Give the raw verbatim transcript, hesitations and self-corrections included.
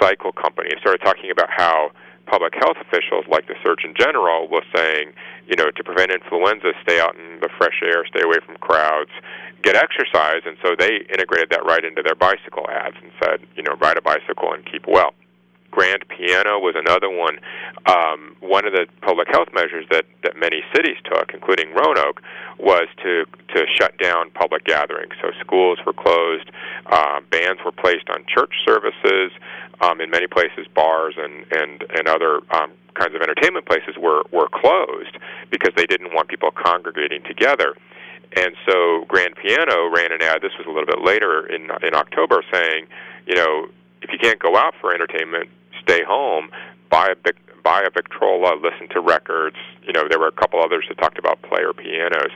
cycle company. It started talking about how public health officials, like the Surgeon General, was saying, you know, to prevent influenza, stay out in the fresh air, stay away from crowds, get exercise. And so they integrated that right into their bicycle ads and said, you know, ride a bicycle and keep well. Grand Piano was another one. Um, one of the public health measures that, that many cities took, including Roanoke, was to to shut down public gatherings. So schools were closed, uh, bans were placed on church services. Um, in many places, bars and and and other um, kinds of entertainment places were were closed because they didn't want people congregating together. And so Grand Piano ran an ad. This was a little bit later in in October, saying, you know, if you can't go out for entertainment, stay home, buy a buy a Victrola, listen to records. You know, there were a couple others that talked about player pianos.